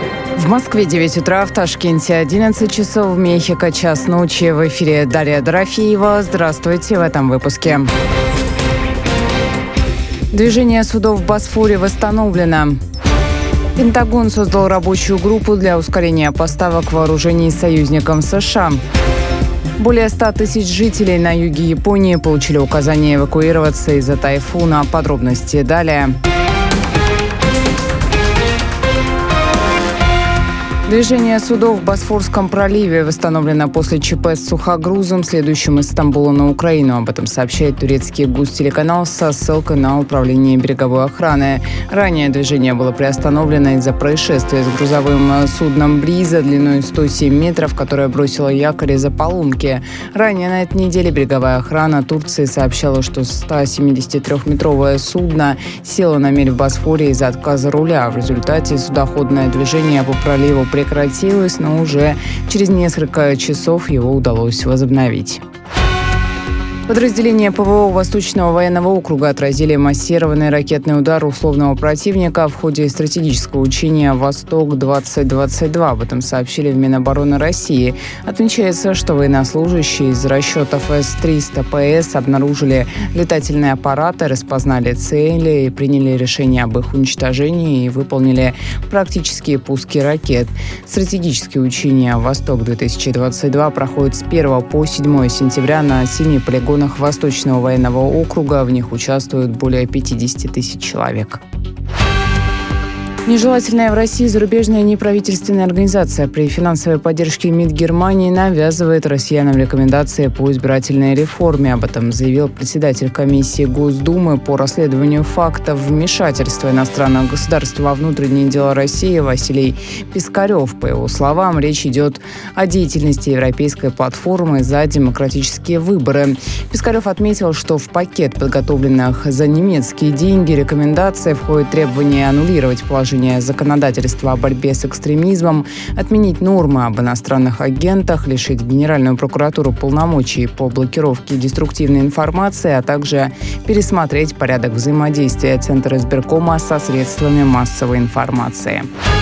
В Москве 9 утра, в Ташкенте 11 часов, в Мехико час ночи. В эфире Дарья Дорофеева. Здравствуйте в этом выпуске. Движение судов в Босфоре восстановлено. Пентагон создал рабочую группу для ускорения поставок вооружений союзникам США. Более 100 тысяч жителей на юге Японии получили указание эвакуироваться из-за тайфуна. Подробности далее. Движение судов в Босфорском проливе восстановлено после ЧП с сухогрузом, следующим из Стамбула на Украину. Об этом сообщает турецкий ГУС-телеканал со ссылкой на Управление береговой охраны. Ранее движение было приостановлено из-за происшествия с грузовым судном «Бриза» длиной 107 метров, которое бросило якорь из-за поломки. Ранее на этой неделе береговая охрана Турции сообщала, что 173-метровое судно село на мель в Босфоре из-за отказа руля. В результате судоходное движение по проливу прекратилось, но уже через несколько часов его удалось возобновить. Подразделения ПВО Восточного военного округа отразили массированный ракетный удар условного противника в ходе стратегического учения «Восток-2022». Об этом сообщили в Минобороны России. Отмечается, что военнослужащие из расчетов С-300ПС обнаружили летательные аппараты, распознали цели и приняли решение об их уничтожении и выполнили практические пуски ракет. Стратегические учения «Восток-2022» проходят с 1 по 7 сентября на 7 полигонах Восточного военного округа. В них участвуют более 50 тысяч человек. Нежелательная в России зарубежная неправительственная организация при финансовой поддержке МИД Германии навязывает россиянам рекомендации по избирательной реформе. Об этом заявил председатель комиссии Госдумы по расследованию фактов вмешательства иностранных государств во внутренние дела России Василий Пискарев. По его словам, речь идет о деятельности Европейской платформы за демократические выборы. Пискарев отметил, что в пакет подготовленных за немецкие деньги рекомендаций входит требование аннулировать положение законодательства о борьбе с экстремизмом, отменить нормы об иностранных агентах, лишить Генеральную прокуратуру полномочий по блокировке деструктивной информации, а также пересмотреть порядок взаимодействия Центра избиркома со средствами массовой информации.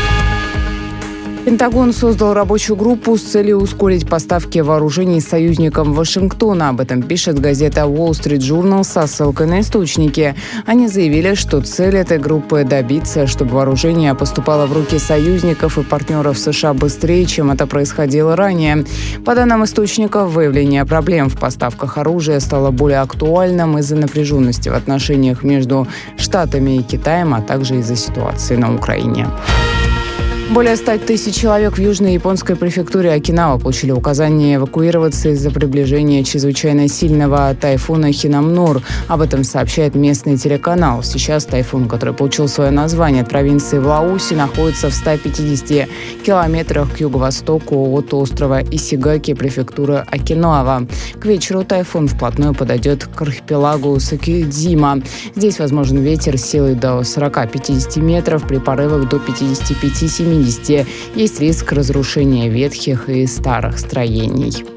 Пентагон создал рабочую группу с целью ускорить поставки вооружений союзникам Вашингтона. Об этом пишет газета Wall Street Journal со ссылкой на источники. Они заявили, что цель этой группы – добиться, чтобы вооружение поступало в руки союзников и партнеров США быстрее, чем это происходило ранее. По данным источников, выявление проблем в поставках оружия стало более актуальным из-за напряженности в отношениях между Штатами и Китаем, а также из-за ситуации на Украине. Более 100 тысяч человек в южной японской префектуре Окинава получили указание эвакуироваться из-за приближения чрезвычайно сильного тайфуна Хинамнор. Об этом сообщает местный телеканал. Сейчас тайфун, который получил свое название от провинции Влауси, находится в 150 километрах к юго-востоку от острова Исигаки префектуры Окинава. К вечеру тайфун вплотную подойдет к архипелагу Сакидзима. Здесь возможен ветер силой до 40-50 метров при порывах до 55-70. Есть риск разрушения ветхих и старых строений.